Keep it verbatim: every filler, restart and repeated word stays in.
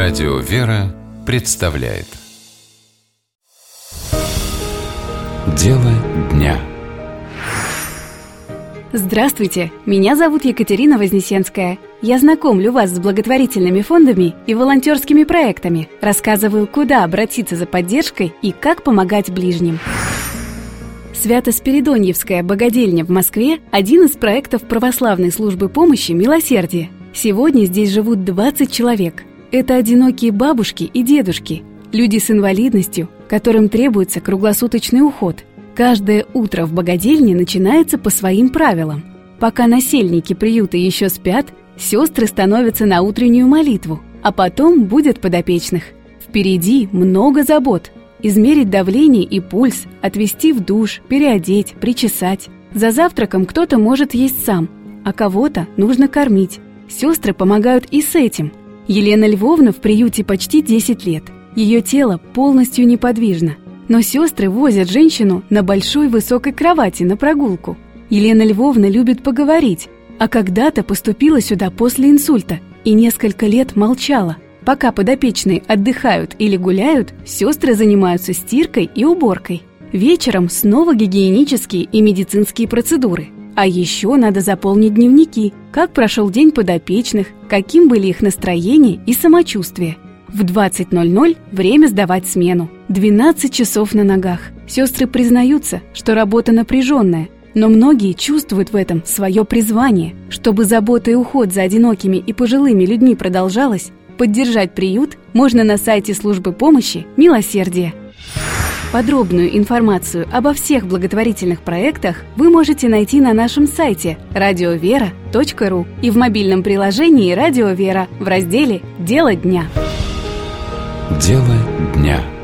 Радио «Вера» представляет Дело дня. Здравствуйте, меня зовут Екатерина Вознесенская. Я знакомлю вас с благотворительными фондами и волонтерскими проектами, рассказываю, куда обратиться за поддержкой и как помогать ближним. Свято-Спиридоньевская богадельня в Москве – один из проектов православной службы помощи «Милосердие». Сегодня здесь живут двадцать человек. Это одинокие бабушки и дедушки, люди с инвалидностью, которым требуется круглосуточный уход. Каждое утро в богадельне начинается по своим правилам. Пока насельники приюта еще спят, сестры становятся на утреннюю молитву, а потом будят подопечных. Впереди много забот. Измерить давление и пульс, отвезти в душ, переодеть, причесать. За завтраком кто-то может есть сам, а кого-то нужно кормить. Сестры помогают и с этим. Елена Львовна в приюте почти десять лет. Ее тело полностью неподвижно. Но сестры возят женщину на большой высокой кровати на прогулку. Елена Львовна любит поговорить, а когда-то поступила сюда после инсульта и несколько лет молчала. Пока подопечные отдыхают или гуляют, сестры занимаются стиркой и уборкой. Вечером снова гигиенические и медицинские процедуры. А еще надо заполнить дневники, как прошел день подопечных, каким были их настроение и самочувствие. В двадцать ноль ноль время сдавать смену. двенадцать часов на ногах. Сестры признаются, что работа напряженная, но многие чувствуют в этом свое призвание. Чтобы забота и уход за одинокими и пожилыми людьми продолжалась, поддержать приют можно на сайте службы помощи «Милосердие». Подробную информацию обо всех благотворительных проектах вы можете найти на нашем сайте радио вера точка ру и в мобильном приложении «Радио Вера» в разделе «Дело дня». Дело дня.